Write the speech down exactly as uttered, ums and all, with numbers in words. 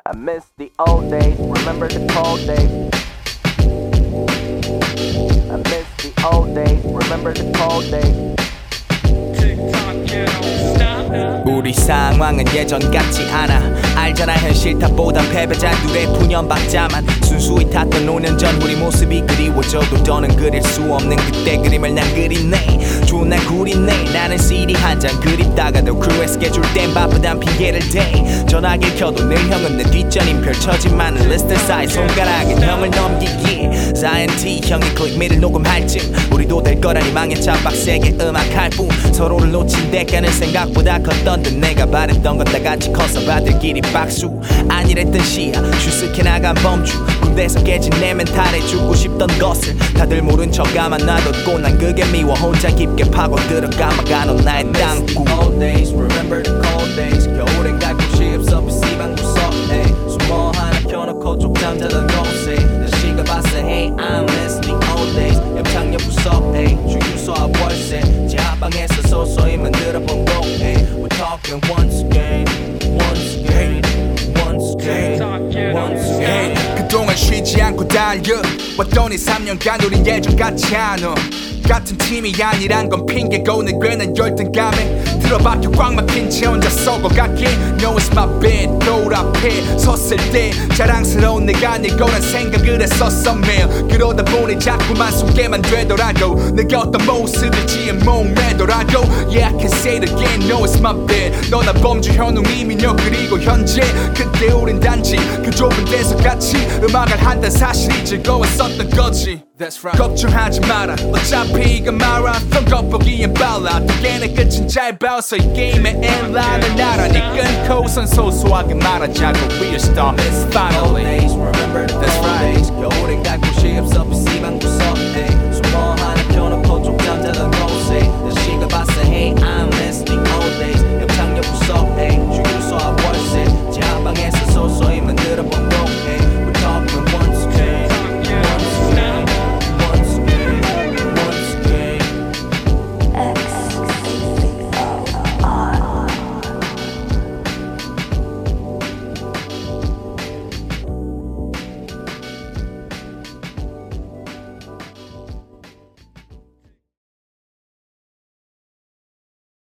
I miss the old days, remember the cold days. I miss the old days, remember the cold days. 우리 상황은 예전 같지 않아. 알잖아 현실 탓보단 패배자들의 푸념박자만 순수히 탔던 오 년 전 우리 모습이 그리워져도 더는 그릴 수 없는 그때 그림을 난 그리네. 좋은 날 구리네. 나는 씨디 한 장 그립다가도 크루의 스케줄 땐 바쁘단 핑계를 대. 전화기를 켜도 늘 형은 내 뒷전임 펼쳐진 많은 리스트 사이 손가락은 형을 넘기기에 사이언티 형이 클릭미를 녹음할 쯤 우리도 될 거라니 망했자 빡세게 음악할 뿐 서로를 놓친 대가는 생각보다 컸던 듯 내가 바랬던 것 다 같이 커서 받을 길이 박수 아니랬던 시야 슈스케 나간 범주 군대에서 깨진 내 멘탈에 주고 싶던 것을 다들 모른 척 가만 놔뒀고 난 그게 미워 혼자 깊게 파고들어 감아가는 나의 땅구 Old days, remember the cold days. 겨울엔 갈 곳이 없어 피씨방 무섭네. 숨어 하나 켜놓고 쪽잠 자던 곳에 다시가 봤어 hey I miss the old days. 옆창녀 구석에 주유소와 월세 제 앞방에서 서서히 만들어본 곡 hey. We're talking once again, once again, once again, once again. 그동안 쉬지 않고 달려 왔더니 삼 년간 우린 예전 같지 않아. 같은 팀이 아니란 건 핑계고 내 괜한 열등감에 들어박혀 꽉 막힌 채 혼자 썩어갔기에 No it's my bad 노을 앞에 섰을 때 자랑스러운 내가 아니고란 생각을 했었어 매일 그러다 보니 자꾸만 속에만 되더라고 내가 어떤 모습일지에 목매더라고 Yeah I can say it again No it's my bad 너나 범주 현웅 이민혁 그리고 현재 그때 우린 단지 그 좁은 데서 같이 음악을 한단 사실이 즐거웠었던 거지 That's right. 걱정하지 마라 어차피 이건 마라톤 겉보기엔 빨라 두개의 끝은 짧아서 이 게임의 엔라인을 나란히 끊고선 소소하게 말하자고 We're stars finally Remember the cold days. 겨울엔 갈 곳이 없어